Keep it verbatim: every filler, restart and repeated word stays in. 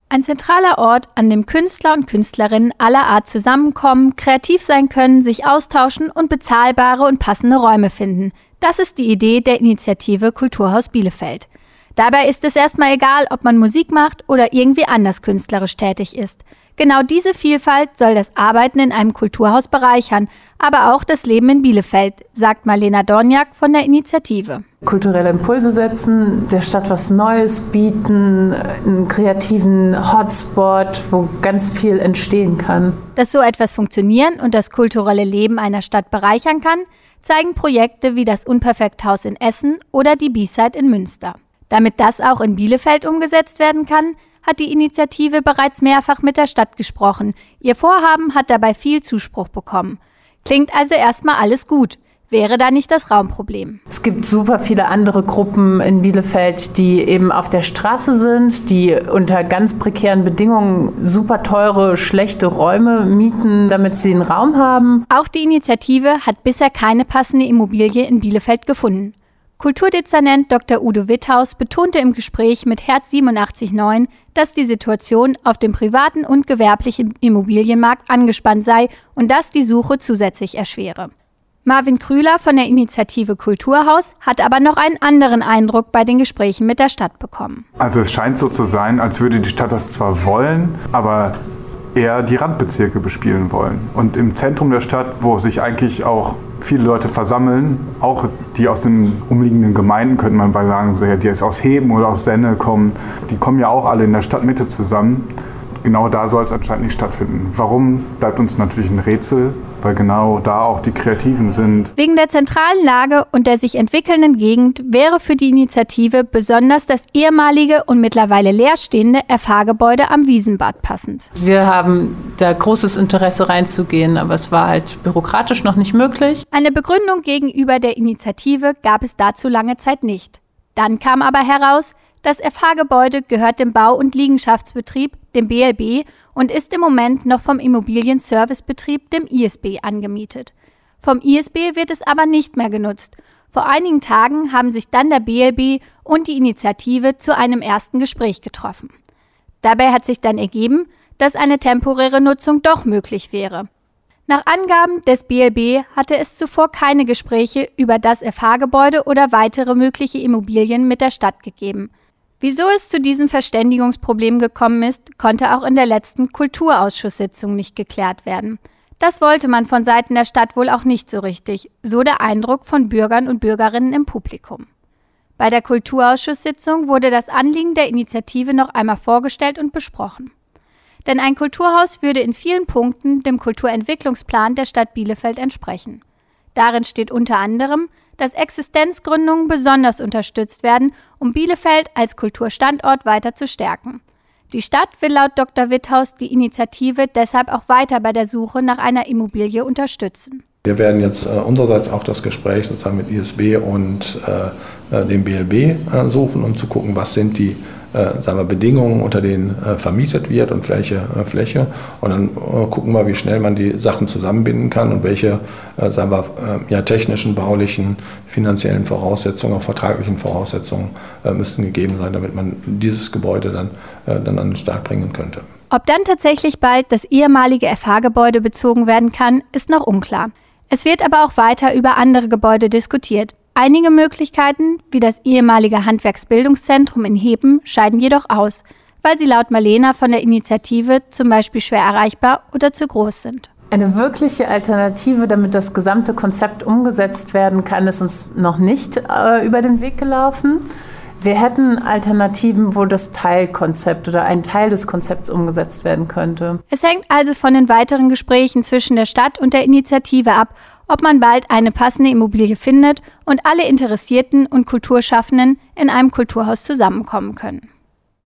Ein zentraler Ort, an dem Künstler und Künstlerinnen aller Art zusammenkommen, kreativ sein können, sich austauschen und bezahlbare und passende Räume finden. Das ist die Idee der Initiative Kulturhaus Bielefeld. Dabei ist es erstmal egal, ob man Musik macht oder irgendwie anders künstlerisch tätig ist. Genau diese Vielfalt soll das Arbeiten in einem Kulturhaus bereichern, aber auch das Leben in Bielefeld, sagt Marlena Dorniak von der Initiative. Kulturelle Impulse setzen, der Stadt was Neues bieten, einen kreativen Hotspot, wo ganz viel entstehen kann. Dass so etwas funktionieren und das kulturelle Leben einer Stadt bereichern kann, zeigen Projekte wie das Unperfekthaus in Essen oder die B-Side in Münster. Damit das auch in Bielefeld umgesetzt werden kann, hat die Initiative bereits mehrfach mit der Stadt gesprochen. Ihr Vorhaben hat dabei viel Zuspruch bekommen. Klingt also erstmal alles gut. Wäre da nicht das Raumproblem? Es gibt super viele andere Gruppen in Bielefeld, die eben auf der Straße sind, die unter ganz prekären Bedingungen super teure, schlechte Räume mieten, damit sie einen Raum haben. Auch die Initiative hat bisher keine passende Immobilie in Bielefeld gefunden. Kulturdezernent Doktor Udo Witthaus betonte im Gespräch mit Herz siebenundachtzig Komma neun, dass die Situation auf dem privaten und gewerblichen Immobilienmarkt angespannt sei und das die Suche zusätzlich erschwere. Marvin Krüler von der Initiative Kulturhaus hat aber noch einen anderen Eindruck bei den Gesprächen mit der Stadt bekommen. Also es scheint so zu sein, als würde die Stadt das zwar wollen, aber eher die Randbezirke bespielen wollen. Und im Zentrum der Stadt, wo sich eigentlich auch viele Leute versammeln, auch die aus den umliegenden Gemeinden, könnte man mal sagen, so, ja, die jetzt aus Heben oder aus Senne kommen, die kommen ja auch alle in der Stadtmitte zusammen. Genau da soll es anscheinend nicht stattfinden. Warum, bleibt uns natürlich ein Rätsel, weil genau da auch die Kreativen sind. Wegen der zentralen Lage und der sich entwickelnden Gegend wäre für die Initiative besonders das ehemalige und mittlerweile leerstehende F H-Gebäude am Wiesenbad passend. Wir haben da großes Interesse reinzugehen, aber es war halt bürokratisch noch nicht möglich. Eine Begründung gegenüber der Initiative gab es dazu lange Zeit nicht. Dann kam aber heraus, das F H-Gebäude gehört dem Bau- und Liegenschaftsbetrieb, dem B L B, und ist im Moment noch vom Immobilienservicebetrieb, dem I S B, angemietet. Vom I S B wird es aber nicht mehr genutzt. Vor einigen Tagen haben sich dann der B L B und die Initiative zu einem ersten Gespräch getroffen. Dabei hat sich dann ergeben, dass eine temporäre Nutzung doch möglich wäre. Nach Angaben des B L B hatte es zuvor keine Gespräche über das F H-Gebäude oder weitere mögliche Immobilien mit der Stadt gegeben. Wieso es zu diesem Verständigungsproblem gekommen ist, konnte auch in der letzten Kulturausschusssitzung nicht geklärt werden. Das wollte man von Seiten der Stadt wohl auch nicht so richtig, so der Eindruck von Bürgern und Bürgerinnen im Publikum. Bei der Kulturausschusssitzung wurde das Anliegen der Initiative noch einmal vorgestellt und besprochen. Denn ein Kulturhaus würde in vielen Punkten dem Kulturentwicklungsplan der Stadt Bielefeld entsprechen. Darin steht unter anderem, dass Existenzgründungen besonders unterstützt werden, um Bielefeld als Kulturstandort weiter zu stärken. Die Stadt will laut Doktor Witthaus die Initiative deshalb auch weiter bei der Suche nach einer Immobilie unterstützen. Wir werden jetzt äh, unsererseits auch das Gespräch sozusagen mit I S B und äh, dem B L B äh, suchen, um zu gucken, was sind die äh, sagen wir, Bedingungen, unter denen äh, vermietet wird und welche äh, Fläche. Und dann äh, gucken wir, wie schnell man die Sachen zusammenbinden kann und welche äh, sagen wir, äh, ja, technischen, baulichen, finanziellen Voraussetzungen, auch vertraglichen Voraussetzungen äh, müssten gegeben sein, damit man dieses Gebäude dann, äh, dann an den Start bringen könnte. Ob dann tatsächlich bald das ehemalige F H-Gebäude bezogen werden kann, ist noch unklar. Es wird aber auch weiter über andere Gebäude diskutiert. Einige Möglichkeiten, wie das ehemalige Handwerksbildungszentrum in Heben, scheiden jedoch aus, weil sie laut Marlena von der Initiative zum Beispiel schwer erreichbar oder zu groß sind. Eine wirkliche Alternative, damit das gesamte Konzept umgesetzt werden kann, ist uns noch nicht äh, über den Weg gelaufen. Wir hätten Alternativen, wo das Teilkonzept oder ein Teil des Konzepts umgesetzt werden könnte. Es hängt also von den weiteren Gesprächen zwischen der Stadt und der Initiative ab, ob man bald eine passende Immobilie findet und alle Interessierten und Kulturschaffenden in einem Kulturhaus zusammenkommen können.